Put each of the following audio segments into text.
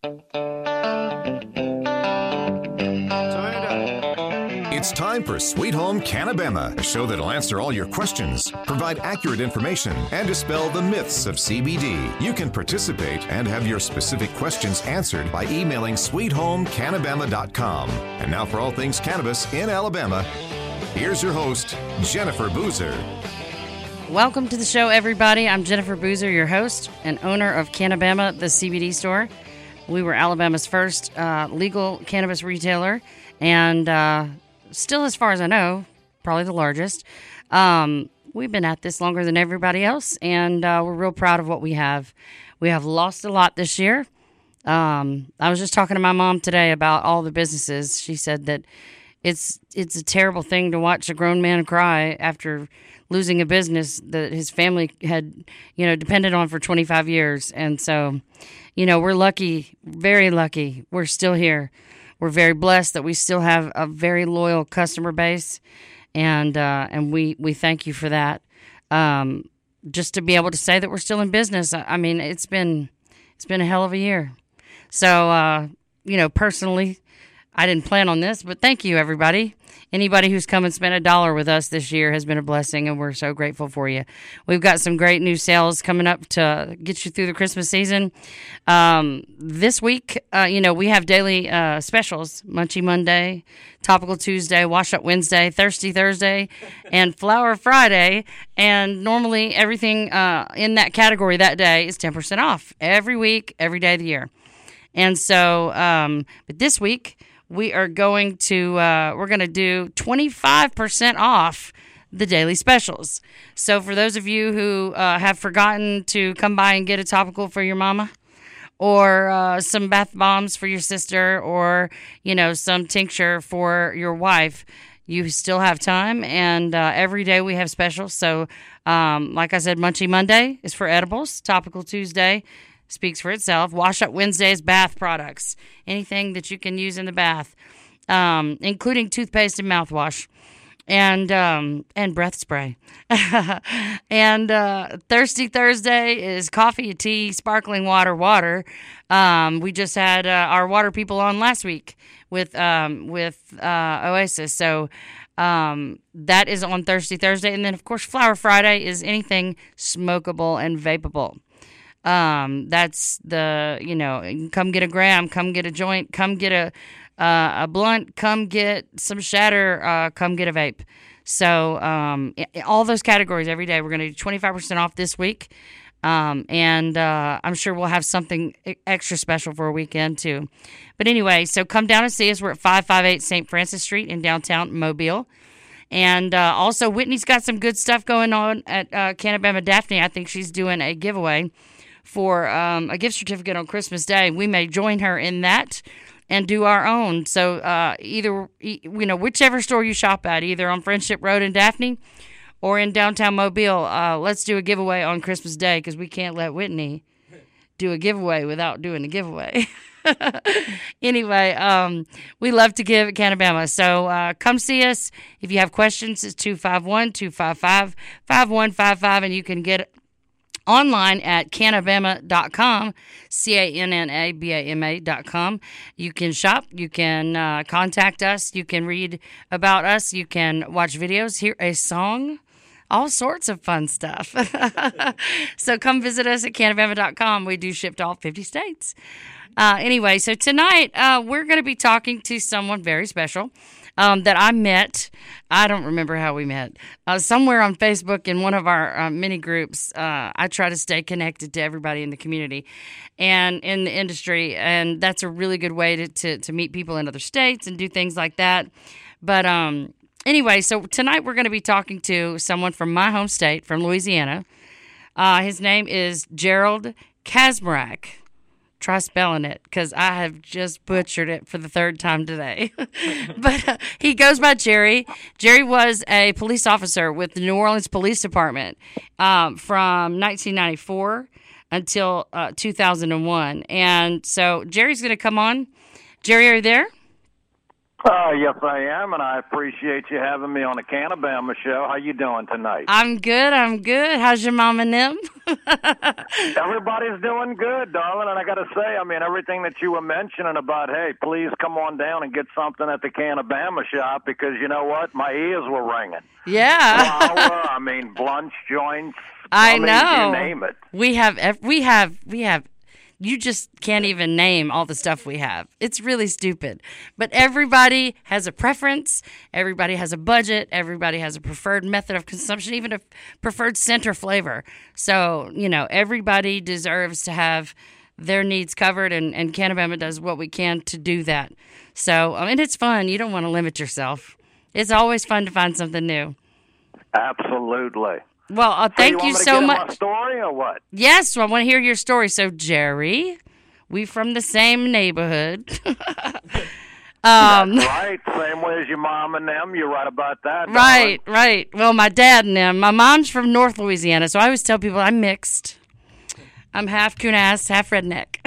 It's time for Sweet Home Cannabama, a show that'll answer all your questions, provide accurate information, and dispel the myths of CBD. You can participate and have your specific questions answered by emailing sweethomecannabama.com. And now for all things cannabis in Alabama, here's your host, Jennifer Boozer. Welcome to the show, everybody. I'm Jennifer Boozer, your host and owner of Cannabama, the CBD store. We were Alabama's first legal cannabis retailer, and still, as far as I know, probably the largest. We've been at this longer than everybody else, and we're real proud of what we have. We have lost a lot this year. I was just talking to my mom today about all the businesses. She said that it's a terrible thing to watch a grown man cry after losing a business that his family had, depended on for 25 years. And so, we're lucky, very lucky. We're still here. We're very blessed that we still have a very loyal customer base, and we thank you for that. Just to be able to say that we're still in business, I mean, it's been a hell of a year. So, personally, I didn't plan on this, but thank you, everybody. Anybody who's come and spent $1 with us this year has been a blessing, and we're so grateful for you. We've got some great new sales coming up to get you through the Christmas season. This week, we have daily specials: Munchie Monday, Topical Tuesday, Wash Up Wednesday, Thirsty Thursday, and Flower Friday. And normally everything in that category that day is 10% off every week, every day of the year. And so, but this week, we are going to we're going to do 25% off the daily specials. So for those of you who have forgotten to come by and get a topical for your mama, or some bath bombs for your sister, or some tincture for your wife, you still have time. And every day we have specials. So like I said, Munchie Monday is for edibles. Topical Tuesday speaks for itself. Wash Up Wednesday's bath products, anything that you can use in the bath, including toothpaste and mouthwash, and breath spray. And Thirsty Thursday is coffee, tea, sparkling water. We just had our water people on last week with Oasis, so that is on Thirsty Thursday. And then, of course, Flower Friday is anything smokable and vapable. That's the, come get a gram, come get a joint, come get a blunt, come get some shatter, come get a vape. So, all those categories every day, we're going to do 25% off this week. And I'm sure we'll have something extra special for a weekend too. But anyway, so come down and see us. We're at 558 St. Francis Street in downtown Mobile. And also, Whitney's got some good stuff going on at Cannabama Daphne. I think she's doing a giveaway for a gift certificate on Christmas Day. We may join her in that and do our own. So either, whichever store you shop at, either on Friendship Road in Daphne or in downtown Mobile, let's do a giveaway on Christmas Day, because we can't let Whitney do a giveaway without doing a giveaway. Anyway, we love to give at Cannabama. So come see us. If you have questions, it's 251-255-5155, and you can get online at cannabama.com, CANNABAMA.com. You can shop, you can contact us, you can read about us, you can watch videos, hear a song, all sorts of fun stuff. So come visit us at cannabama.com. We do ship to all 50 states. Anyway, so tonight we're going to be talking to someone very special that I met. I don't remember how we met. Somewhere on Facebook in one of our mini groups. I try to stay connected to everybody in the community and in the industry, and that's a really good way to meet people in other states and do things like that. But anyway, so tonight we're going to be talking to someone from my home state, from Louisiana. His name is Gerald Kaczmarek. Try spelling it, because I have just butchered it for the third time today. But he goes by Jerry. Jerry was a police officer with the New Orleans Police Department from 1994 until 2001. And so Jerry's going to come on. Jerry, are you there? Yes, I am, and I appreciate you having me on the Canabama show. How you doing tonight? I'm good. How's your mom and them? Everybody's doing good, darling, and I got to say, I mean, everything that you were mentioning about, hey, please come on down and get something at the Canabama shop, because you know what? My ears were ringing. Yeah. Flour, I mean, blunch joints. I mean, know. You name it. We have. You just can't even name all the stuff we have. It's really stupid. But everybody has a preference. Everybody has a budget. Everybody has a preferred method of consumption, even a preferred scent or flavor. So, everybody deserves to have their needs covered, and Canabama does what we can to do that. So, it's fun. You don't want to limit yourself. It's always fun to find something new. Absolutely. Well, thank you so much. My story or what? Yes, I want to hear your story. So, Jerry, we from the same neighborhood. That's right. Same way as your mom and them. You're right about that. Right. Well, my dad and them. My mom's from North Louisiana, so I always tell people I'm mixed. I'm half coon-ass, half redneck.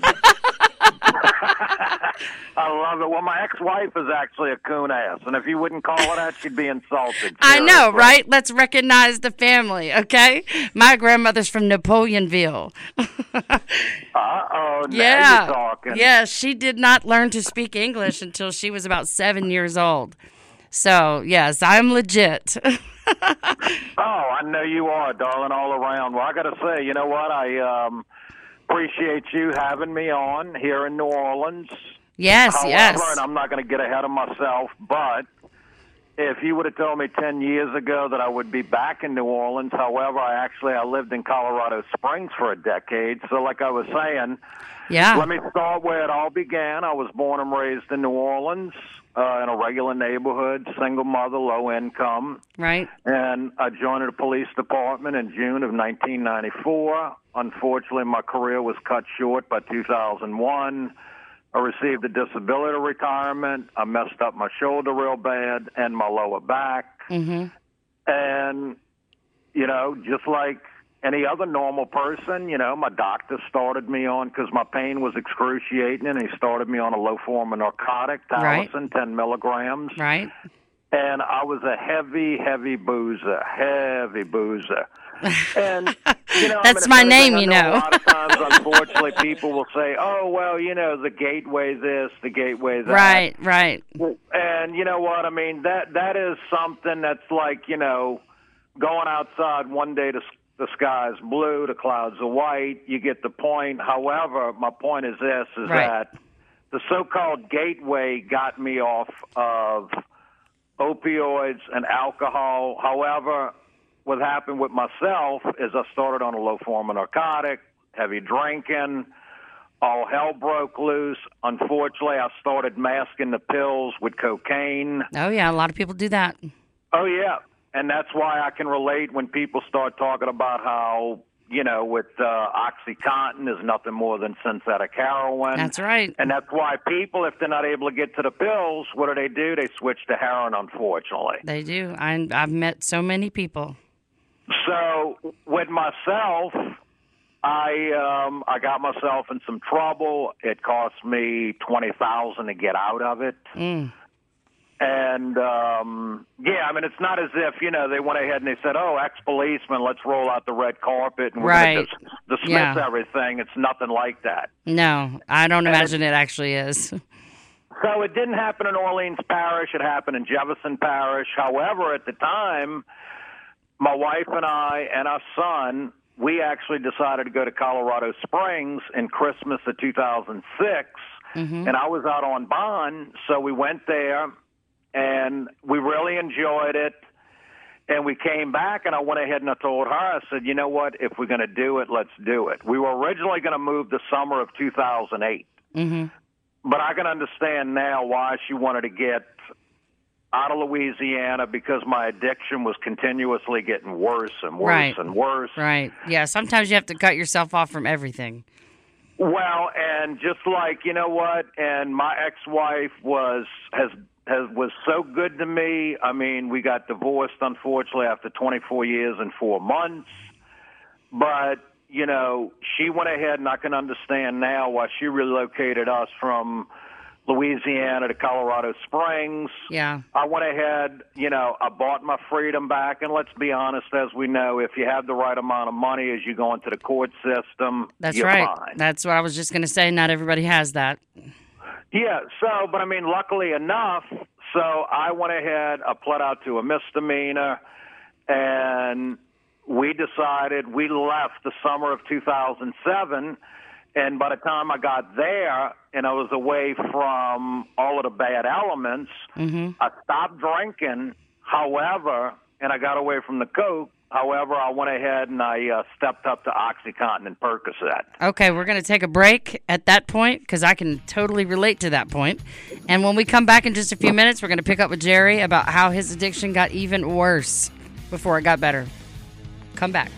I love it. Well, my ex-wife is actually a coon-ass, and if you wouldn't call her that, she'd be insulted. I know, right? Let's recognize the family, okay? My grandmother's from Napoleonville. Uh-oh, now yeah. you're talking. Yeah, she did not learn to speak English until she was about 7 years old. So, yes, I'm legit. Oh, I know you are, darling, all around. Well, I got to say, you know what? I appreciate you having me on here in New Orleans. Yes, However, and I'm not going to get ahead of myself, but if you would have told me 10 years ago that I would be back in New Orleans, however, I lived in Colorado Springs for a decade. So like I was saying, let me start where it all began. I was born and raised in New Orleans in a regular neighborhood, single mother, low income. Right. And I joined the police department in June of 1994. Unfortunately, my career was cut short by 2001. I received a disability retirement. I messed up my shoulder real bad and my lower back. Mm-hmm. And, just like any other normal person, my doctor started me on, because my pain was excruciating, and he started me on a low-form narcotic, Tylosin, 10 milligrams. Right. And I was a heavy boozer. And, that's my name, A lot of times, unfortunately, people will say, oh, well, the gateway this, the gateway that. Right. And you know what? I mean, that is something that's like, going outside one day, the sky's blue, the clouds are white, you get the point. However, my point is this, that the so-called gateway got me off of opioids and alcohol. However, what happened with myself is I started on a low form of narcotic, heavy drinking, all hell broke loose. Unfortunately, I started masking the pills with cocaine. Oh, yeah, a lot of people do that. Oh, yeah, and that's why I can relate when people start talking about how, with OxyContin is nothing more than synthetic heroin. That's right. And that's why people, if they're not able to get to the pills, what do? They switch to heroin, unfortunately. They do. I've met so many people. So with myself, I got myself in some trouble. It cost me $20,000 to get out of it. And it's not as if they went ahead and they said, "Oh, ex-policeman, let's roll out the red carpet and we're going to dismiss everything." It's nothing like that. No, I don't imagine it actually is. So it didn't happen in Orleans Parish. It happened in Jefferson Parish. However, at the time, my wife and I and our son, we actually decided to go to Colorado Springs in Christmas of 2006, and I was out on bond, so we went there, and we really enjoyed it, and we came back, and I went ahead and I told her, I said, you know what, if we're going to do it, let's do it. We were originally going to move the summer of 2008, but I can understand now why she wanted to get out of Louisiana, because my addiction was continuously getting worse and worse and worse. Right. Yeah, sometimes you have to cut yourself off from everything. Well, and just like, and my ex-wife was so good to me. I mean, we got divorced, unfortunately, after 24 years and 4 months. But, she went ahead, and I can understand now why she relocated us from Louisiana to Colorado Springs. Yeah. I went ahead, I bought my freedom back. And let's be honest, as we know, if you have the right amount of money as you go into the court system, That's you're right. fine. That's what I was just going to say. Not everybody has that. Yeah, but I mean, luckily enough, so I went ahead, I pled out to a misdemeanor, and we left the summer of 2007, and by the time I got there and I was away from all of the bad elements, I stopped drinking, however, and I got away from the coke. However, I went ahead and I stepped up to OxyContin and Percocet. Okay, we're going to take a break at that point because I can totally relate to that point. And when we come back in just a few minutes, we're going to pick up with Jerry about how his addiction got even worse before it got better. Come back.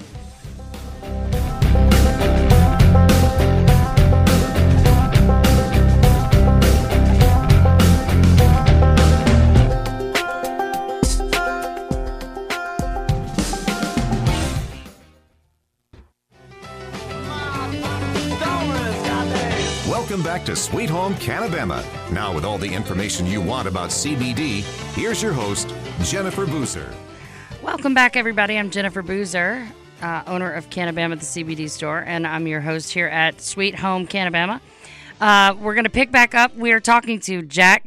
Welcome back to Sweet Home Canabama. Now, with all the information you want about CBD, here's your host, Jennifer Boozer. Welcome back, everybody. I'm Jennifer Boozer, owner of Canabama, the CBD store, and I'm your host here at Sweet Home Canabama. We're going to pick back up. We are talking to Jack.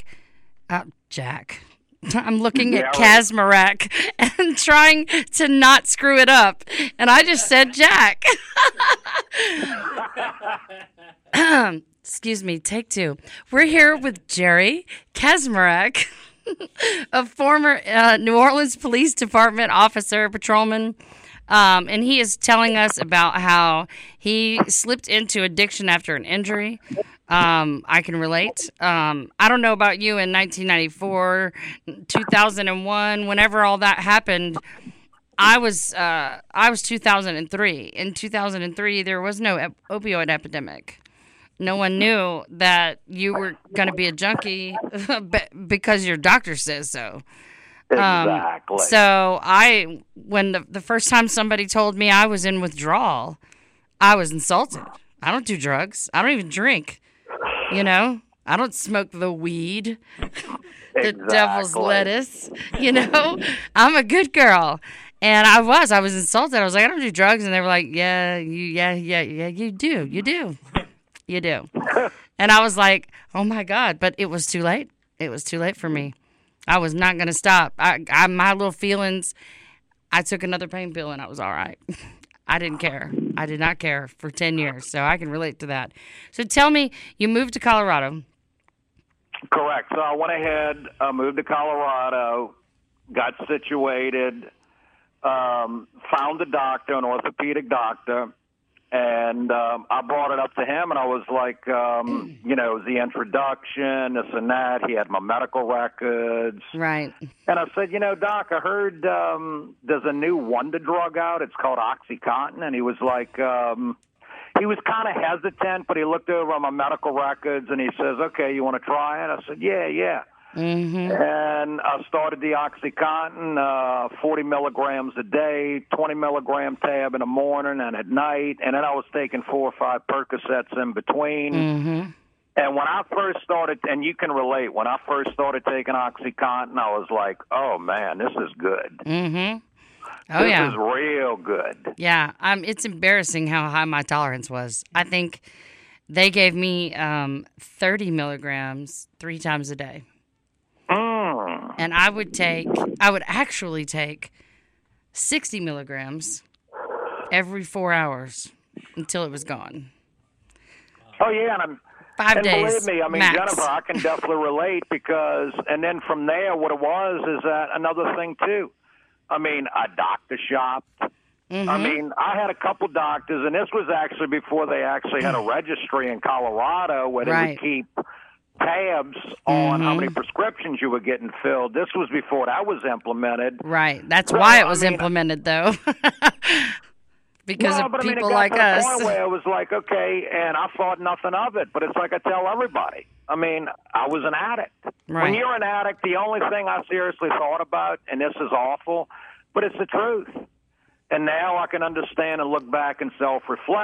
I'm looking at Kaczmarek and trying to not screw it up, and I just said Jack. Excuse me, take two. We're here with Jerry Kaczmarek, a former New Orleans Police Department officer, patrolman, and he is telling us about how he slipped into addiction after an injury. I can relate. I don't know about you in 1994, 2001, whenever all that happened. I was 2003. In 2003, there was no opioid epidemic. No one knew that you were going to be a junkie because your doctor says so. Exactly. So when the first time somebody told me I was in withdrawal, I was insulted. I don't do drugs. I don't even drink. I don't smoke the weed, the devil's lettuce. I'm a good girl. And I was insulted. I was like, I don't do drugs. And they were like, yeah, you do. You do. And I was like, oh, my God. But it was too late. It was too late for me. I was not going to stop. My little feelings, I took another pain pill and I was all right. I didn't care. I did not care for 10 years. So I can relate to that. So tell me, you moved to Colorado. Correct. So I went ahead, moved to Colorado, got situated, found a doctor, an orthopedic doctor, and I brought it up to him, and I was like, it was the introduction, this and that. He had my medical records. Right. And I said, Doc, I heard there's a new wonder drug out. It's called OxyContin. And he was like, he was kind of hesitant, but he looked over my medical records, and he says, okay, you want to try it? I said, yeah. Mm-hmm. And I started the OxyContin, 40 milligrams a day, 20 milligram tab in the morning and at night. And then I was taking 4 or 5 Percocets in between. Mm-hmm. And when I first started, and you can relate, when I first started taking OxyContin, I was like, oh, man, this is good. Mm-hmm. Oh, this yeah. is real good. Yeah. It's embarrassing how high my tolerance was. I think they gave me 30 milligrams 3 times a day. And I would actually take 60 milligrams every 4 hours until it was gone. Oh, yeah. And 5 days. Believe me, max. Jennifer, I can definitely relate because, and then from there, what it was is that another thing, too. I doctor shopped. Mm-hmm. I had a couple doctors, and this was actually before they actually had a registry in Colorado where they would keep tabs on how many prescriptions you were getting filled. This was before that was implemented. Right. That's why it was implemented, though. Because of people like us. Point where it was like, okay, and I thought nothing of it, but it's like I tell everybody. I was an addict. Right. When you're an addict, the only thing I seriously thought about, and this is awful, but it's the truth. And now I can understand and look back and self-reflect.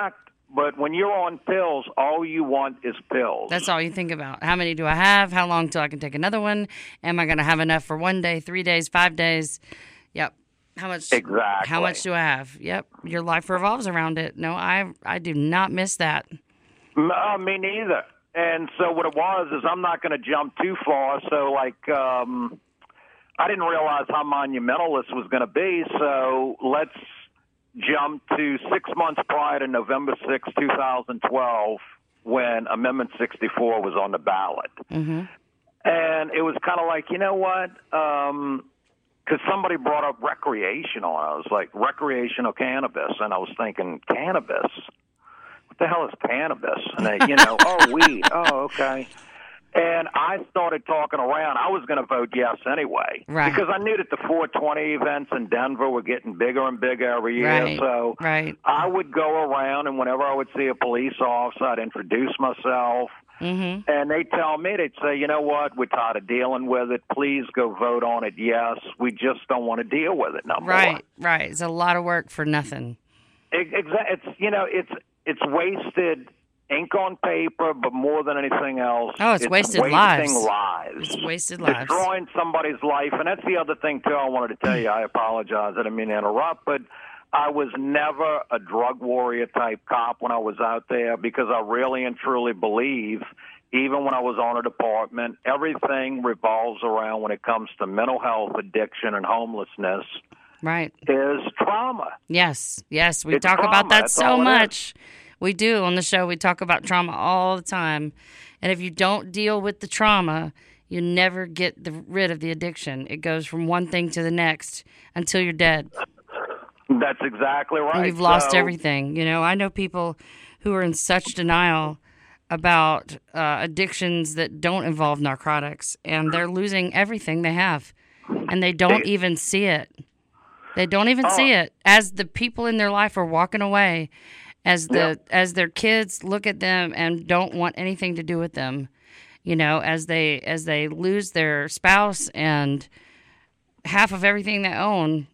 But when you're on pills, all you want is pills. That's all you think about. How many do I have? How long till I can take another one? Am I going to have enough for 1 day, 3 days, 5 days? Yep. How much? Exactly. How much do I have? Yep. Your life revolves around it. No, I do not miss that. No, me neither. And so what it was is I'm not going to jump too far. So, like, I didn't realize how monumental this was going to be. So let's jump to 6 months prior to November 6, 2012, when Amendment 64 was on the ballot. Mm-hmm. And it was kind of like, you know what? Because somebody brought up recreational. I was like, recreational cannabis. And I was thinking, cannabis? What the hell is cannabis? And they, oh, weed. Oh, okay. And I started talking around. I was going to vote yes anyway. Right. Because I knew that the 420 events in Denver were getting bigger and bigger every year. Right. So right. I would go around, and whenever I would see a police officer, I'd introduce myself. Mm-hmm. And they'd tell me, they'd say, you know what, we're tired of dealing with it. Please go vote on it, yes. We just don't want to deal with it no more. Right. It's a lot of work for nothing. It's wasted ink on paper, but more than anything else, it's wasted lives. It's wasted lives. Destroying somebody's life. And that's the other thing, too, I wanted to tell you. I apologize. I didn't mean to interrupt, but I was never a drug warrior type cop when I was out there because I really and truly believe, even when I was on a department, everything revolves around when it comes to mental health, addiction, and homelessness. Right. Is trauma. Yes. We It's talk trauma. about that That's so all it much. We do on the show. We talk about trauma all the time. And if you don't deal with the trauma, you never get rid of the addiction. It goes from one thing to the next until you're dead. That's exactly right. And you've lost everything. I know people who are in such denial about addictions that don't involve narcotics, and they're losing everything they have, and they don't even see it. They don't even see it. As the people in their life are walking away, as their kids look at them and don't want anything to do with them, as they lose their spouse and half of everything they own,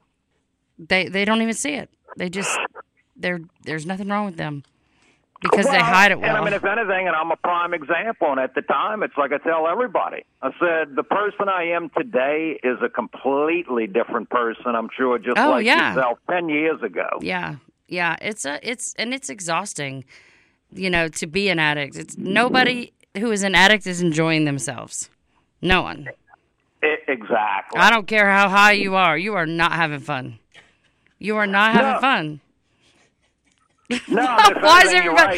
they don't even see it. There's nothing wrong with them because they hide it well. And I mean, if anything, and I'm a prime example, and at the time, it's like I tell everybody. I said, the person I am today is a completely different person, I'm sure, just like yourself 10 years ago. Yeah. It's exhausting, to be an addict. It's nobody who is an addict is enjoying themselves. No one. Exactly. I don't care how high you are not having fun. You are not having fun. No, why is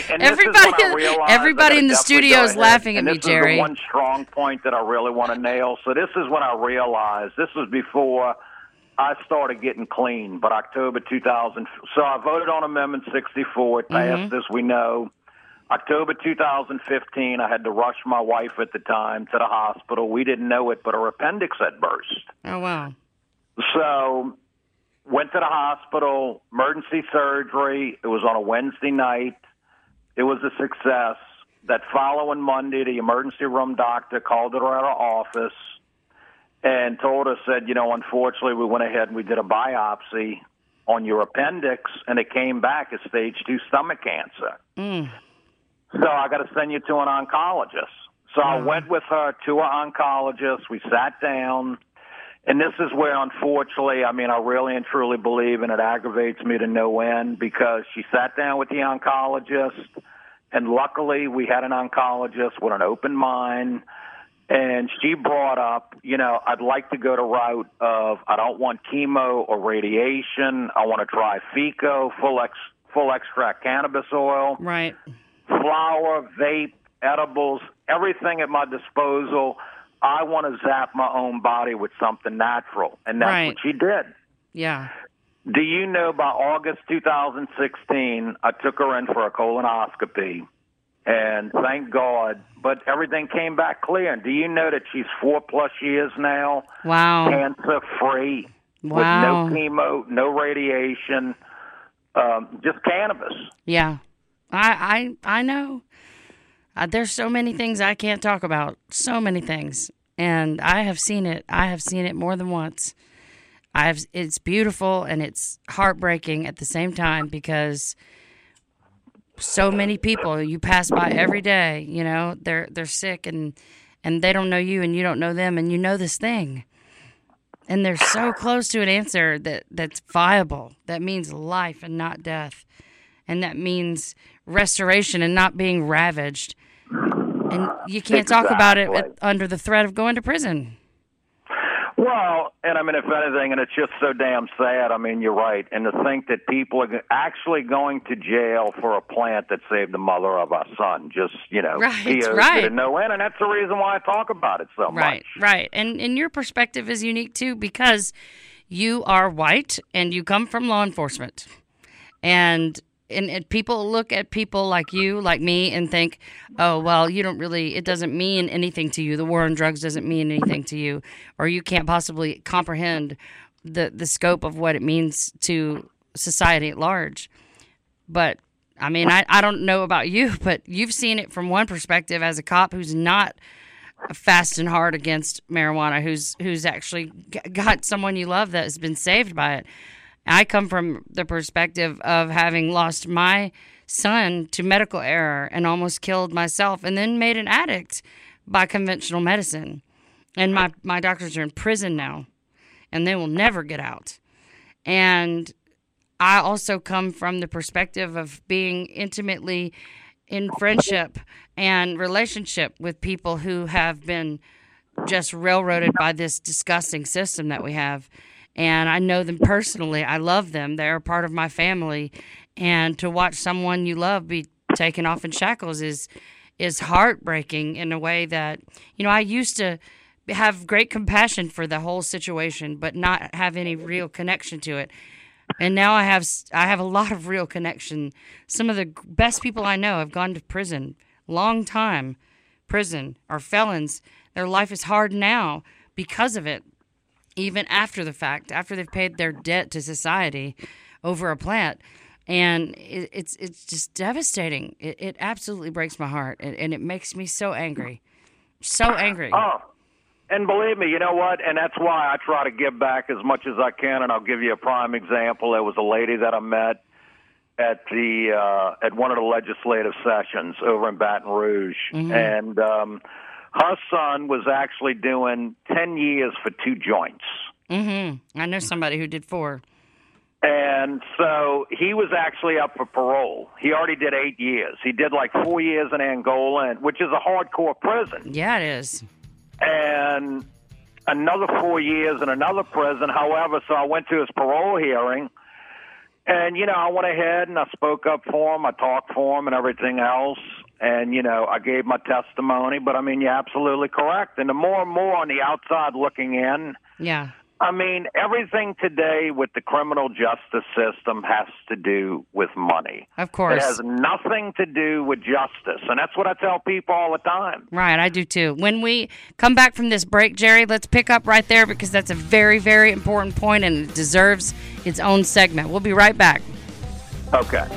everybody in the studio is laughing at me, Jerry? This is the one strong point that I really want to nail. So this is when I realized, this was before I started getting clean, but October 2000. So I voted on Amendment 64. It passed, as we know. October 2015, I had to rush my wife at the time to the hospital. We didn't know it, but her appendix had burst. Oh, wow. So went to the hospital, emergency surgery. It was on a Wednesday night. It was a success. That following Monday, the emergency room doctor called her at our office and told us, said, unfortunately, we went ahead and we did a biopsy on your appendix, and it came back as stage 2 stomach cancer. So I got to send you to an oncologist. So I went with her to an oncologist. We sat down, and this is where, unfortunately, I really and truly believe, and it aggravates me to no end, because she sat down with the oncologist, and luckily we had an oncologist with an open mind. And she brought up, I'd like to go the route of I don't want chemo or radiation. I want to try FECO, full extract cannabis oil, right? Flower, vape, edibles, everything at my disposal. I want to zap my own body with something natural, and that's what she did. Yeah. Do you know by August 2016, I took her in for a colonoscopy. And thank God, but everything came back clear. And do you know that she's 4+ years now? Wow. Cancer-free. Wow. With no chemo, no radiation, just cannabis. Yeah. I know. There's so many things I can't talk about. So many things. And I have seen it. I have seen it more than once. It's beautiful and it's heartbreaking at the same time because so many people you pass by every day, you know, they're sick and they don't know you and you don't know them, and you know this thing. And they're so close to an answer that's viable. That means life and not death. And that means restoration and not being ravaged. And you can't talk about it under the threat of going to prison. Well, and I mean, if anything, and it's just so damn sad. I mean, you're right. And to think that people are actually going to jail for a plant that saved the mother of our son, just, you know, right. to no end. And that's the reason why I talk about it so much. Right. And your perspective is unique, too, because you are white and you come from law enforcement. And people look at people like you, like me, and think, oh, well, it doesn't mean anything to you. The war on drugs doesn't mean anything to you, or you can't possibly comprehend the scope of what it means to society at large. But, I mean, I don't know about you, but you've seen it from one perspective as a cop who's not fast and hard against marijuana, who's actually got someone you love that has been saved by it. I come from the perspective of having lost my son to medical error and almost killed myself, and then made an addict by conventional medicine. And my doctors are in prison now, and they will never get out. And I also come from the perspective of being intimately in friendship and relationship with people who have been just railroaded by this disgusting system that we have. And I know them personally. I love them. They're a part of my family. And to watch someone you love be taken off in shackles is heartbreaking in a way that, you know, I used to have great compassion for the whole situation, but not have any real connection to it. And now I have a lot of real connection. Some of the best people I know have gone to prison, long time prison, are felons. Their life is hard now because of it. Even after the fact, after they've paid their debt to society over a plant. And it's just devastating. It absolutely breaks my heart, and it makes me so angry. So angry. Oh, and believe me, you know what? And that's why I try to give back as much as I can, and I'll give you a prime example. There was a lady that I met at one of the legislative sessions over in Baton Rouge, and her son was actually doing 10 years for 2 joints. I know somebody who did 4. And so he was actually up for parole. He already did 8 years. He did like 4 years in Angola, which is a hardcore prison. Yeah, it is. And another 4 years in another prison. However, so I went to his parole hearing. And, you know, I went ahead and I spoke up for him. I talked for him and everything else. And, you know, I gave my testimony. But, I mean, you're absolutely correct. And the more and more on the outside looking in, yeah, I mean, everything today with the criminal justice system has to do with money. Of course. It has nothing to do with justice. And that's what I tell people all the time. Right, I do too. When we come back from this break, Jerry, let's pick up right there because that's a very, very important point and it deserves its own segment. We'll be right back. Okay.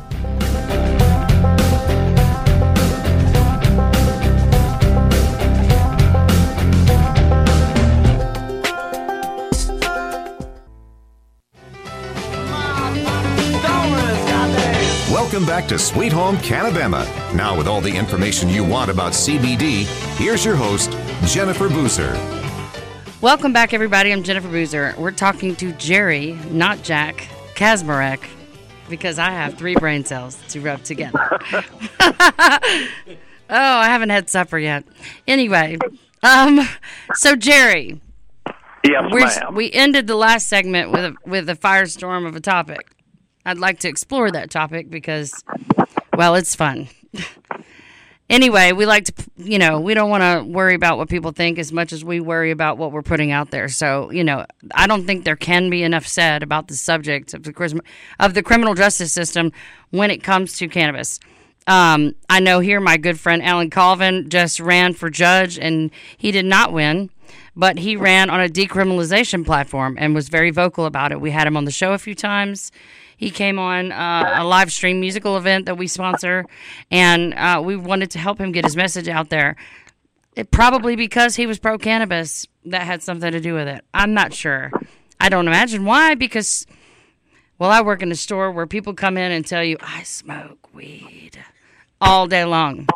Welcome back to Sweet Home Canabama. Now with all the information you want about CBD, here's your host, Jennifer Boozer. Welcome back, everybody. I'm Jennifer Boozer. We're talking to Jerry, not Jack, Kazmarek, because I have 3 brain cells to rub together. I haven't had supper yet. Anyway, so Jerry. Yes, ma'am. We ended the last segment with a firestorm of a topic. I'd like to explore that topic because, well, it's fun. Anyway, we like to, you know, we don't want to worry about what people think as much as we worry about what we're putting out there. So, you know, I don't think there can be enough said about the subject of the criminal justice system when it comes to cannabis. I know here my good friend Alan Colvin just ran for judge, and he did not win, but he ran on a decriminalization platform and was very vocal about it. We had him on the show a few times. He came on a live stream musical event that we sponsor, and we wanted to help him get his message out there. It probably because he was pro-cannabis that had something to do with it. I'm not sure. I don't imagine why, because, well, I work in a store where people come in and tell you, I smoke weed all day long.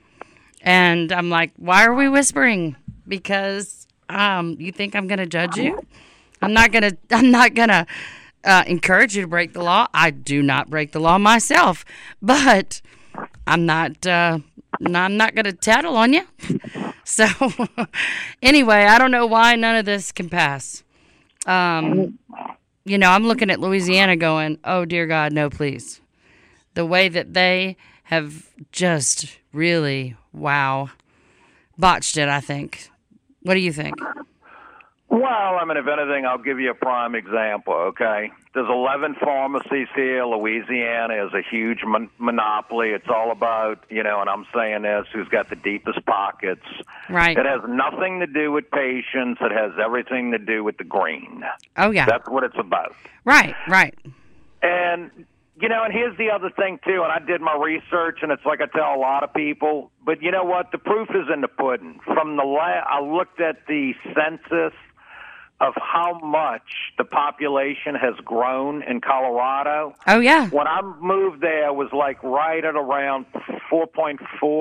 And I'm like, why are we whispering? Because you think I'm going to judge you? I'm not going to encourage you to break the law. I do not break the law myself, but I'm not going to tattle on you. So anyway, I don't know why none of this can pass. I'm looking at Louisiana going, oh, dear God, no, please. The way that they have just really, botched it, I think. What do you think? Well, if anything, I'll give you a prime example, okay? There's 11 pharmacies here. Louisiana is a huge monopoly. It's all about, and I'm saying this, who's got the deepest pockets. Right. It has nothing to do with patients. It has everything to do with the green. Oh, yeah. That's what it's about. Right. And, and here's the other thing, too, and I did my research, and it's like I tell a lot of people, but you know what? The proof is in the pudding. I looked at the census of how much the population has grown in Colorado. Oh, yeah. When I moved there, it was like right at around 4.4,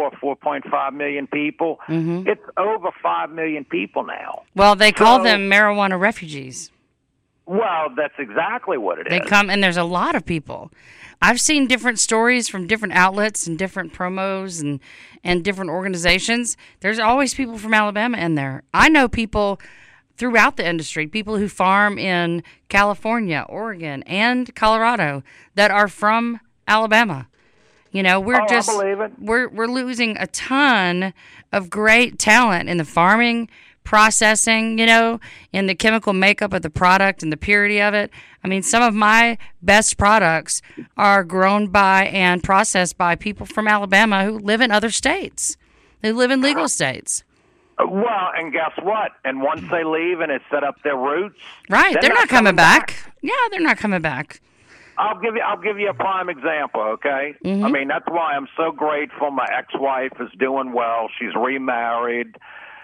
4.5 million people. Mm-hmm. It's over 5 million people now. Well, they call them marijuana refugees. Well, that's exactly what it is. They come, and there's a lot of people. I've seen different stories from different outlets and different promos and different organizations. There's always people from Alabama in there. I know people throughout the industry, people who farm in California, Oregon, and Colorado that are from Alabama. I believe it. We're losing a ton of great talent in the farming, processing, in the chemical makeup of the product and the purity of it. Some of my best products are grown by and processed by people from Alabama who live in other states, who live in legal states. Well, and guess what? And once they leave and it's set up their roots, right? They're not coming back. Yeah, they're not coming back. I'll give you a prime example. Okay, Mm-hmm. That's why I'm so grateful. My ex-wife is doing well. She's remarried.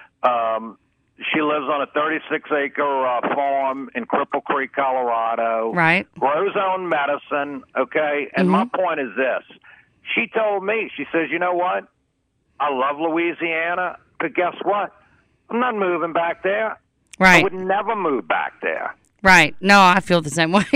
She lives on a 36-acre farm in Cripple Creek, Colorado. Right. Grows her own medicine. Okay, and my point is this: she told me, she says, you know what? I love Louisiana. But guess what? I'm not moving back there. Right. I would never move back there. Right. No, I feel the same way.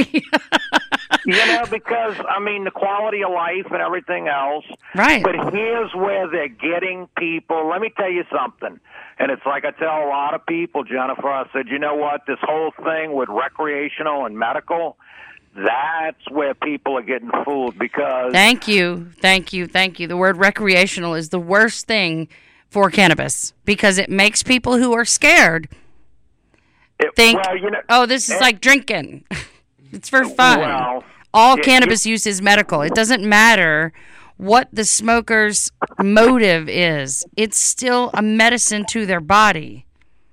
Because, the quality of life and everything else. Right. But here's where they're getting people. Let me tell you something. And it's like I tell a lot of people, Jennifer, I said, you know what? This whole thing with recreational and medical, that's where people are getting fooled because... Thank you. The word recreational is the worst thing for cannabis because it makes people who are scared think, this is like drinking. It's for fun. Well, all cannabis use is medical. It doesn't matter what the smoker's motive is. It's still a medicine to their body.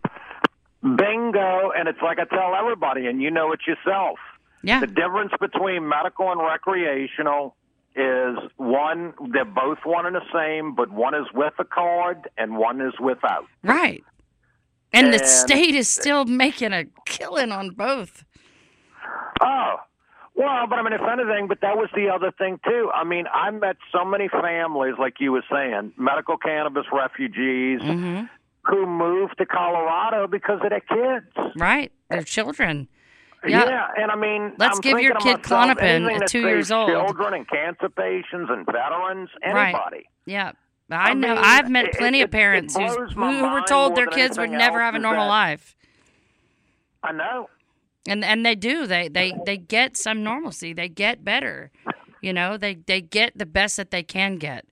Bingo. And it's like I tell everybody, and you know it yourself. Yeah. The difference between medical and recreational is one, they're both one and the same, but one is with a card and one is without. Right. And the state is still making a killing on both. Oh, well, but if anything, but that was the other thing, too. I met so many families, like you were saying, medical cannabis refugees who moved to Colorado because of their kids. Right. Their children. Yeah, and let's give your kid Klonopin at 2 years old. Children and cancer patients and veterans, anybody. Right. Yeah. I know. I've met plenty of parents who were told their kids would never have a normal life. I know. And they do. They get some normalcy. They get better. They get the best that they can get.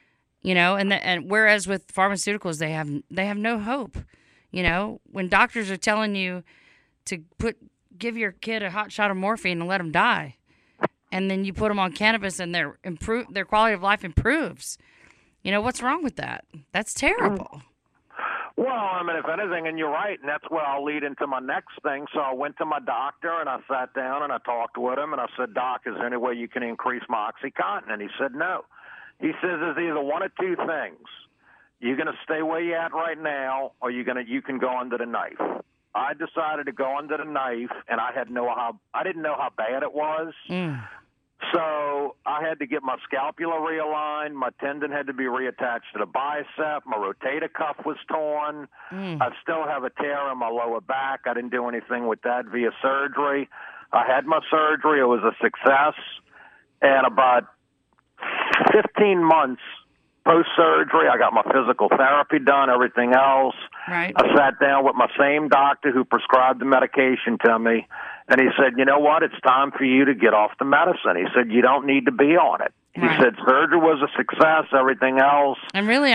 And whereas with pharmaceuticals they have no hope. When doctors are telling you to give your kid a hot shot of morphine and let them die, and then you put them on cannabis and their quality of life improves. What's wrong with that? That's terrible. Well, if anything, and you're right, and that's where I'll lead into my next thing. So I went to my doctor, and I sat down, and I talked with him, and I said, Doc, is there any way you can increase my OxyContin? And he said, no. He says there's either one of two things. You're going to stay where you're at right now, or you can go under the knife. I decided to go under the knife, and I didn't know how bad it was. So I had to get my scapula realigned. My tendon had to be reattached to the bicep. My rotator cuff was torn. I still have a tear in my lower back. I didn't do anything with that via surgery. I had my surgery. It was a success. And about 15 months post-surgery, I got my physical therapy done, everything else. Right. I sat down with my same doctor who prescribed the medication to me, and he said, you know what, it's time for you to get off the medicine. He said, you don't need to be on it. He said, surgery was a success, everything else. And really,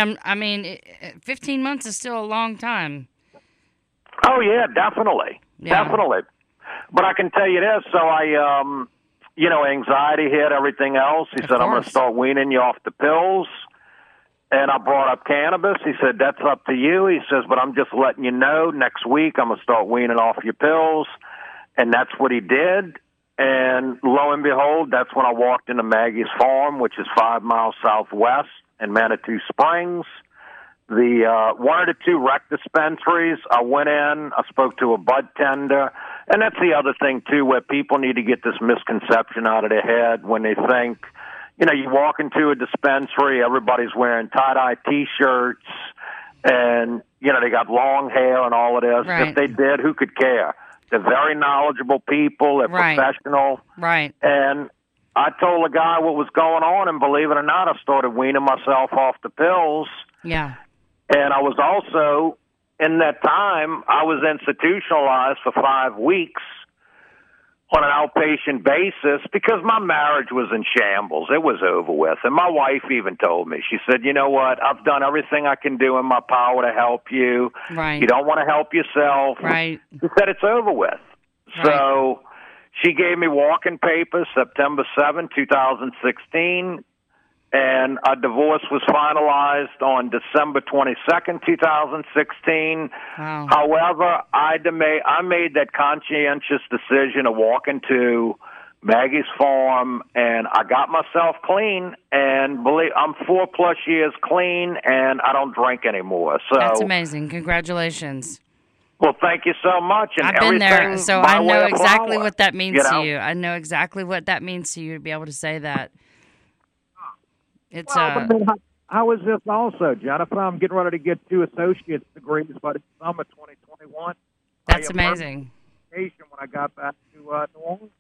15 months is still a long time. Oh, yeah, definitely. Yeah. Definitely. But I can tell you this, so I, anxiety hit, everything else. He said, I'm going to start weaning you off the pills. And I brought up cannabis. He said, that's up to you. He says, but I'm just letting you know, next week I'm going to start weaning off your pills. And that's what he did. And lo and behold, that's when I walked into Maggie's Farm, which is 5 miles southwest in Manitou Springs. The one of the two rec dispensaries, I went in, I spoke to a bud tender. And that's the other thing, too, where people need to get this misconception out of their head when they think, you walk into a dispensary, everybody's wearing tie-dye T-shirts, and, they got long hair and all of this. Right. If they did, who could care? They're very knowledgeable people. They're professional. Right. And I told the guy what was going on, and believe it or not, I started weaning myself off the pills. Yeah. And I was also, in that time, I was institutionalized for 5 weeks on an outpatient basis because my marriage was in shambles. It was over with. And my wife even told me, she said, you know what, I've done everything I can do in my power to help you. Right. You don't want to help yourself. Right. She said, it's over with. Right. So she gave me walking papers September 7, 2016. And our divorce was finalized on December 22nd, 2016. Wow. However, I made that conscientious decision to walk into Maggie's Farm, and I got myself clean. And believe I'm 4+ years clean, and I don't drink anymore. So that's amazing. Congratulations. Well, thank you so much. And I've been there, so I know exactly what that means to you. I know exactly what that means to you to be able to say that. It's how is this also, Jennifer? I'm getting ready to get 2 associate's degrees by the summer 2021. That's amazing. When I got back to New Orleans.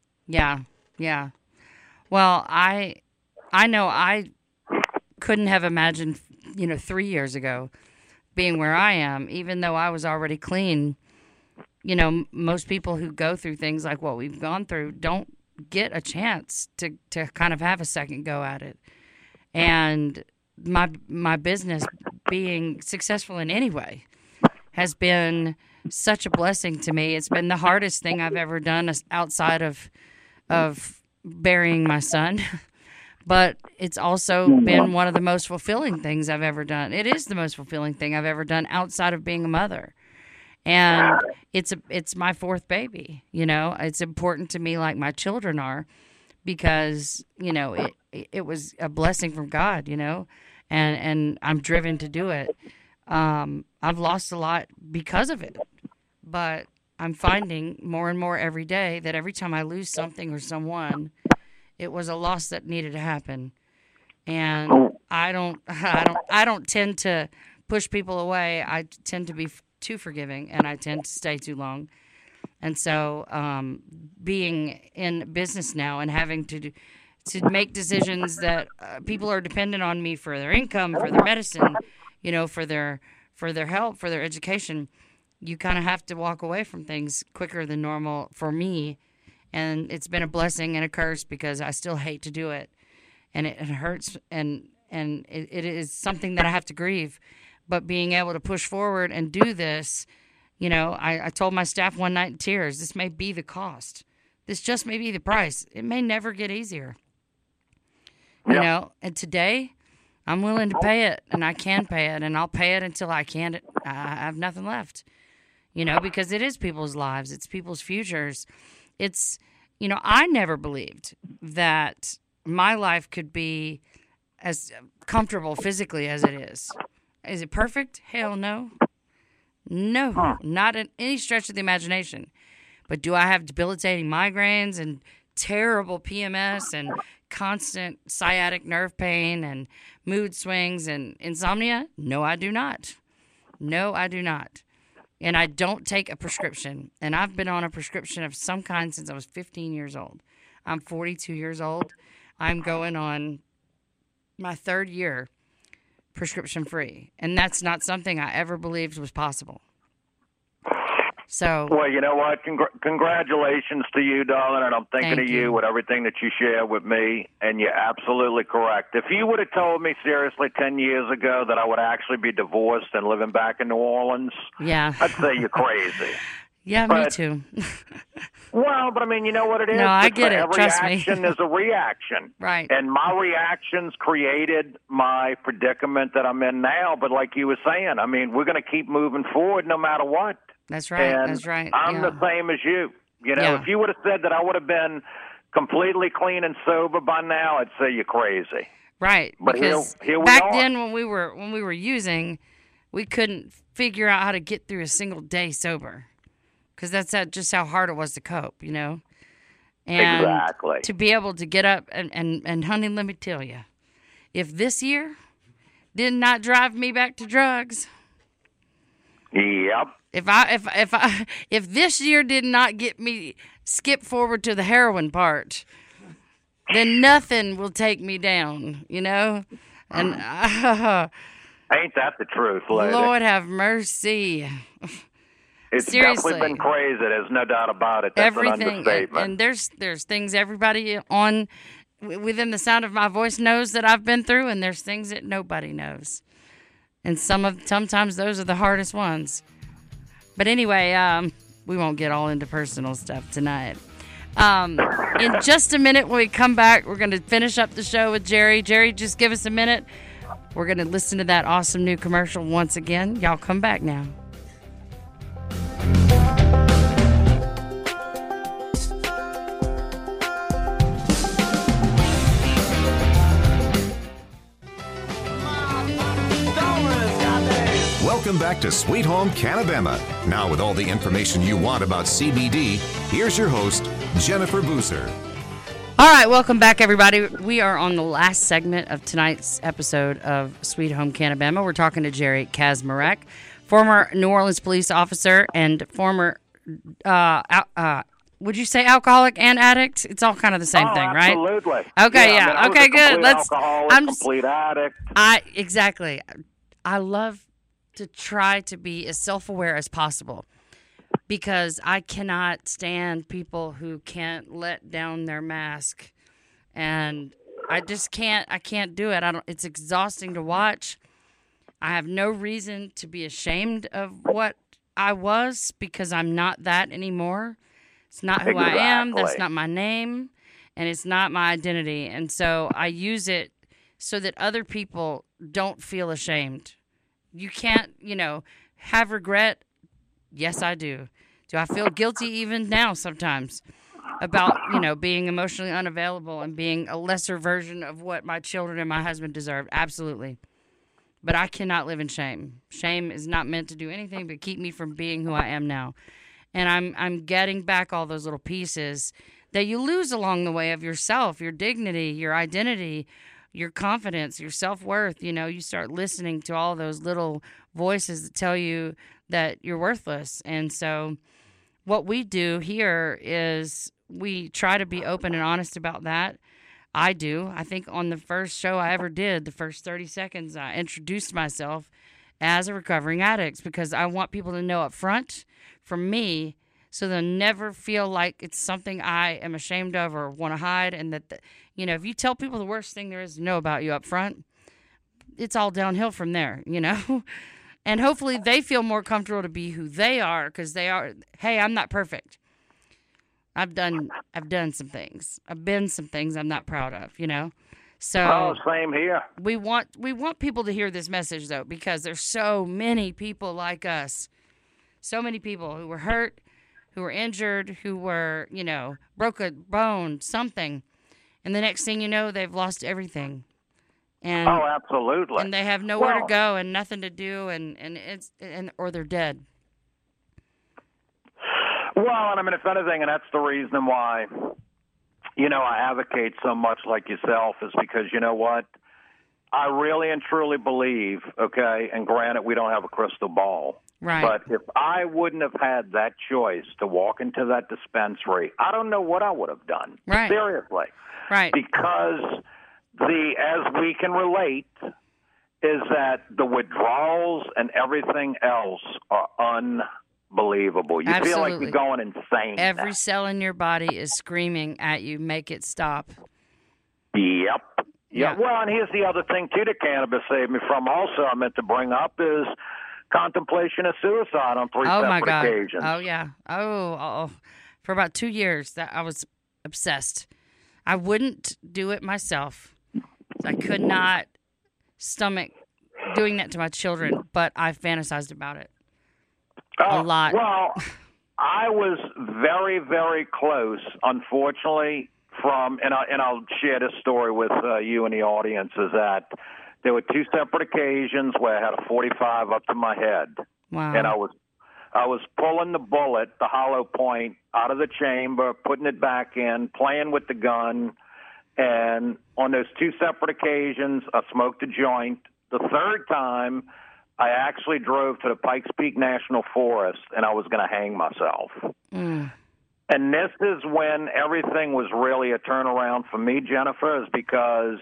Yeah. Well, I know I couldn't have imagined, 3 years ago being where I am, even though I was already clean. Most people who go through things like what we've gone through don't get a chance to kind of have a second go at it. And my business being successful in any way has been such a blessing to me. It's been the hardest thing I've ever done outside of burying my son. But it's also been one of the most fulfilling things I've ever done. It is the most fulfilling thing I've ever done outside of being a mother. And it's my 4th baby. It's important to me like my children are because, it was a blessing from God, and I'm driven to do it. I've lost a lot because of it, but I'm finding more and more every day that every time I lose something or someone, it was a loss that needed to happen. And I don't tend to push people away. I tend to be too forgiving, and I tend to stay too long. And so, being in business now and having to make decisions that people are dependent on me for their income, for their medicine, for their help, for their education, you kind of have to walk away from things quicker than normal for me. And it's been a blessing and a curse because I still hate to do it, and it hurts, and it is something that I have to grieve. But being able to push forward and do this, I told my staff one night in tears, this may be the cost. This just may be the price. It may never get easier. And today I'm willing to pay it, and I can pay it, and I'll pay it until I can't. I have nothing left, because it is people's lives. It's people's futures. It's, I never believed that my life could be as comfortable physically as it is. Is it perfect? Hell no. No, not in any stretch of the imagination. But do I have debilitating migraines and terrible PMS and constant sciatic nerve pain and mood swings and insomnia? No, I do not. No, I do not. And I don't take a prescription. And I've been on a prescription of some kind since I was 15 years old. I'm 42 years old. I'm going on my 3rd year prescription free. And that's not something I ever believed was possible. So, well, you know what? Congratulations to you, darling, and I'm thinking of you with everything that you share with me, and you're absolutely correct. If you would have told me seriously 10 years ago that I would actually be divorced and living back in New Orleans, yeah, I'd say you're crazy. Yeah, me too. Well, but I mean, you know what it is? No, I get it. Trust me. Every action is a reaction. Right. And my reactions created my predicament that I'm in now. But like you were saying, I mean, we're going to keep moving forward no matter what. That's right. And that's right. I'm the same as you. You know, Yeah. if you would have said that I would have been completely clean and sober by now, I'd say you're crazy. Right. But because here we back are. then when we were using, we couldn't figure out how to get through a single day sober. Because that's just how hard it was to cope, you know? And exactly. to be able to get up and honey, let me tell you, if this year did not drive me back to drugs. Yep. If this year did not get me skip forward to the heroin part, then nothing will take me down, you know? And ain't that the truth, lady? Lord have mercy. It's Seriously. definitely been crazy. There's no doubt about it. That's Everything, an understatement. and there's things everybody on within the sound of my voice knows that I've been through, and there's things that nobody knows, and sometimes those are the hardest ones. But anyway, we won't get all into personal stuff tonight. In just a minute, when we come back, we're going to finish up the show with Jerry. Jerry, just give us a minute. We're going to listen to that awesome new commercial once again. Y'all come back now. Welcome back to Sweet Home Canabama. Now, with all the information you want about CBD, here's your host, Jennifer Boozer. All right, welcome back, everybody. We are on the last segment of tonight's episode of Sweet Home Canabama. We're talking to Jerry Kazmarek, former New Orleans police officer and former, would you say alcoholic and addict? It's all kind of the same thing, right? Absolutely. Okay, yeah. I mean, Okay, good. Let's. Complete addict. Exactly. I love to try to be as self-aware as possible, because I cannot stand people who can't let down their mask, and I just can't. I can't do it. It's exhausting to watch. I have no reason to be ashamed of what I was, because I'm not that anymore. It's not who I am. That's not my name, and it's not my identity. And so I use it so that other people don't feel ashamed. You can't, have regret. Yes, I do. Do I feel guilty even now sometimes about, being emotionally unavailable and being a lesser version of what my children and my husband deserve? Absolutely. But I cannot live in shame. Shame is not meant to do anything but keep me from being who I am now. And I'm getting back all those little pieces that you lose along the way of yourself, your dignity, your identity, your confidence, your self-worth. You start listening to all those little voices that tell you that you're worthless. And so what we do here is we try to be open and honest about that. I do. I think on the first show I ever did, the first 30 seconds, I introduced myself as a recovering addict, because I want people to know up front from me, so they'll never feel like it's something I am ashamed of or want to hide. And that, if you tell people the worst thing there is to know about you up front, it's all downhill from there, And hopefully they feel more comfortable to be who they are, because they are, hey, I'm not perfect. I've done some things. I've been some things I'm not proud of, So same here. We want people to hear this message, though, because there's so many people like us. So many people who were hurt, who were injured, who were, broke a bone, something. And the next thing you know, they've lost everything. And, absolutely. And they have nowhere to go and nothing to do, or they're dead. Well, and I mean, if anything, and that's the reason why I advocate so much like yourself is because you know what? I really and truly believe, okay, and granted we don't have a crystal ball, Right. but if I wouldn't have had that choice to walk into that dispensary, I don't know what I would have done. Right. Seriously. Right. Because as we can relate, is that the withdrawals and everything else are unbelievable. You feel like Absolutely. you're going insane. Every cell in your body is screaming at you, make it stop. Yep. Yeah. Well, and here's the other thing, too, that cannabis saved me from also I meant to bring up is contemplation of suicide on 3 Oh, separate my God. occasions. Oh, yeah. Oh. For about 2 years, that I was obsessed. I wouldn't do it myself. I could not stomach doing that to my children, but I fantasized about it a lot. Well, I was very, very close, unfortunately, and I'll share this story with you and the audience, is that there were 2 separate occasions where I had a 45 up to my head. Wow. And I was pulling the bullet, the hollow point, out of the chamber, putting it back in, playing with the gun. And on those 2 separate occasions, I smoked a joint. The third time, I actually drove to the Pikes Peak National Forest, and I was going to hang myself. Mm. And this is when everything was really a turnaround for me, Jennifer, is because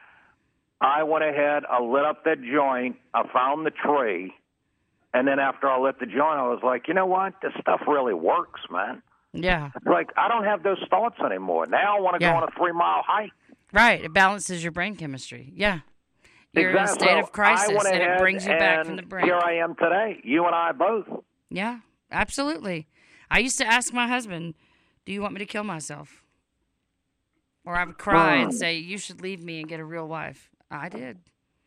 I went ahead, I lit up that joint, I found the tree, and then after I lit the joint, I was like, you know what? This stuff really works, man. Yeah. Like, I don't have those thoughts anymore. Now I want to go on a 3-mile hike. Right. It balances your brain chemistry. Yeah. You're in a Exactly. state of crisis, I went and ahead it brings you back from and the brain. Here I am today. You and I both. Yeah, absolutely. I used to ask my husband, do you want me to kill myself? Or I would cry and say, you should leave me and get a real wife. I did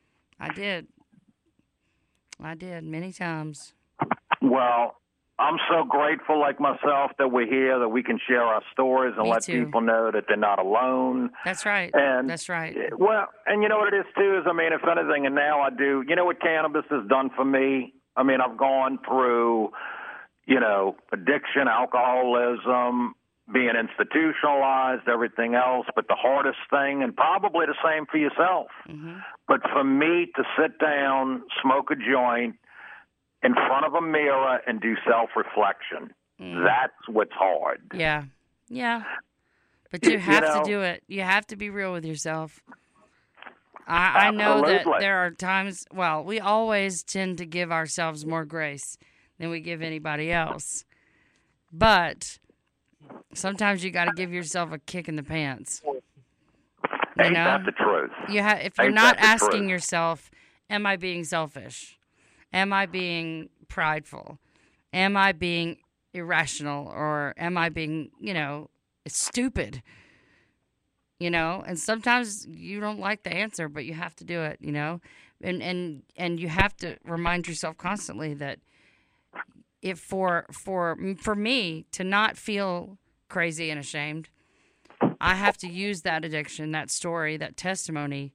many times. Well, I'm so grateful, like myself, that we're here, that we can share our stories and Me let too. people know that they're not alone. That's right. And That's right. Well, and you know what it is, too, is, I mean, if anything, and now I do, you know what cannabis has done for me? I mean, I've gone through, addiction, alcoholism, being institutionalized, everything else, but the hardest thing, and probably the same for yourself, but for me to sit down, smoke a joint in front of a mirror and do self-reflection, that's what's hard. Yeah. But you have know? to do it. You have to be real with yourself. I know that Absolutely. there are times, well, we always tend to give ourselves more grace than we give anybody else. But sometimes you got to give yourself a kick in the pants. Ain't that the truth? If you're Ain't not that the asking truth? yourself, am I being selfish? Am I being prideful? Am I being irrational? Or am I being, stupid? And sometimes you don't like the answer, but you have to do it, and you have to remind yourself constantly that if for me to not feel crazy and ashamed, I have to use that addiction, that story, that testimony.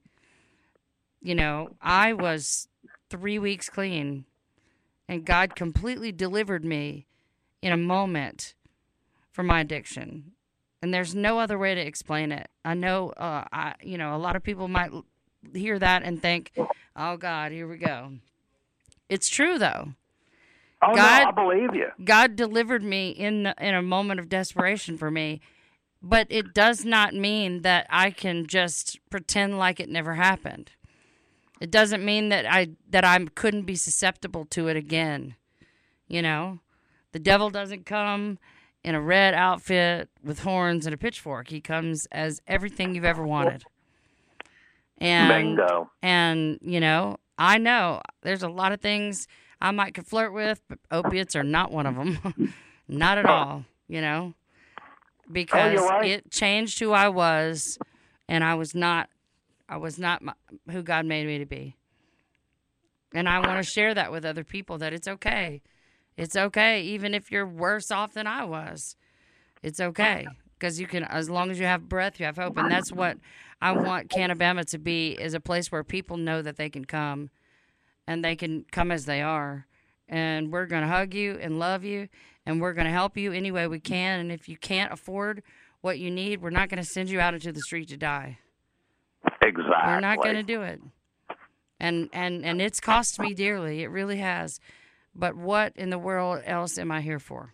I was 3 weeks clean, and God completely delivered me in a moment from my addiction. And there's no other way to explain it. I know, a lot of people might hear that and think, "Oh God, here we go." It's true, though. Oh, God- no, I believe you. God delivered me in a moment of desperation for me, but it does not mean that I can just pretend like it never happened. It doesn't mean that I couldn't be susceptible to it again. The devil doesn't come in a red outfit with horns and a pitchfork. He comes as everything you've ever wanted. And, Bingo. And, I know there's a lot of things I might could flirt with, but opiates are not one of them. Not at all, because you're right. it changed who I was, and I was not who God made me to be. And I want to share that with other people, that it's okay. It's okay, even if you're worse off than I was. It's okay, because you can, as long as you have breath, you have hope. And that's what I want Canabama to be, is a place where people know that they can come, and they can come as they are. And we're going to hug you and love you, and we're going to help you any way we can. And if you can't afford what you need. We're not going to send you out into the street to die. Exactly. We're not going to do it. And it's cost me dearly. It really has. But what in the world else am I here for?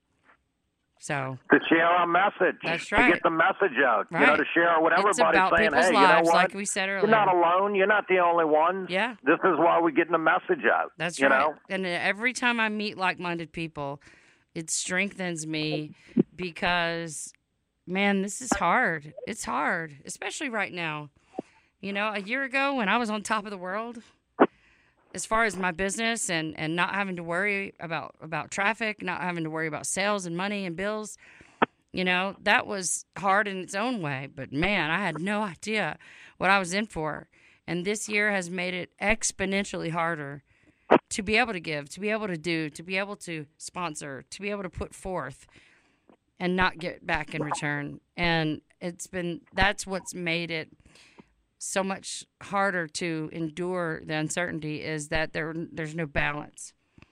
So to share our message. That's right. To get the message out. Right. To share what everybody's it's about saying. people's Hey, lives, you know what? like we said earlier. You're not alone. You're not the only one. Yeah. This is why we're getting the message out. That's you right. know? And every time I meet like-minded people, it strengthens me because, man, this is hard. It's hard, especially right now. You know, a year ago when I was on top of the world, as far as my business and not having to worry about traffic, not having to worry about sales and money and bills, you know, that was hard in its own way. But, man, I had no idea what I was in for. And this year has made it exponentially harder to be able to give, to be able to do, to be able to sponsor, to be able to put forth and not get back in return. And that's what's made it so much harder to endure the uncertainty, is that there's no balance.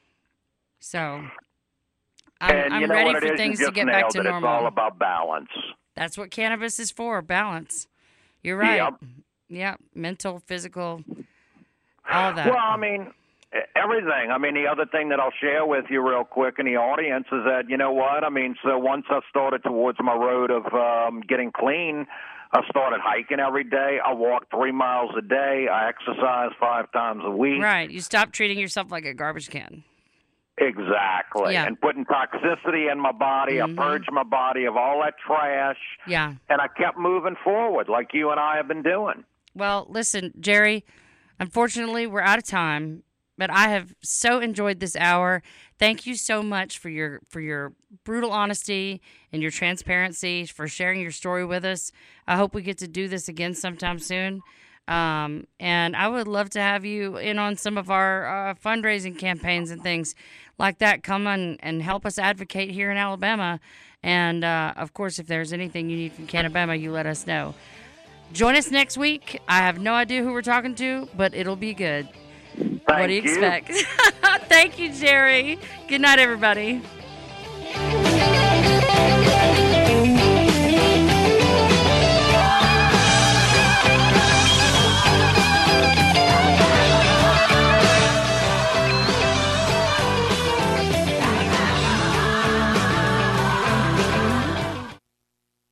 So I'm ready for things to get back to normal. It's all about balance. That's what cannabis is for, balance. You're right. Yep. Mental, physical, all that. Well, I mean, everything. I mean, the other thing that I'll share with you real quick in the audience is that, you know what? I mean, so once I started towards my road of getting clean, I started hiking every day. I walked 3 miles a day. I exercise 5 times a week. Right. You stopped treating yourself like a garbage can. Exactly. Yeah. And putting toxicity in my body. Mm-hmm. I purged my body of all that trash. Yeah. And I kept moving forward like you and I have been doing. Well, listen, Jerry, unfortunately, we're out of time, but I have so enjoyed this hour. Thank you so much for your brutal honesty and your transparency, for sharing your story with us. I hope we get to do this again sometime soon. And I would love to have you in on some of our fundraising campaigns and things like that. Come on and help us advocate here in Alabama. And, of course, if there's anything you need from Canabama, you let us know. Join us next week. I have no idea who we're talking to, but it'll be good. What do you expect? Thank you, Jerry. Good night, everybody.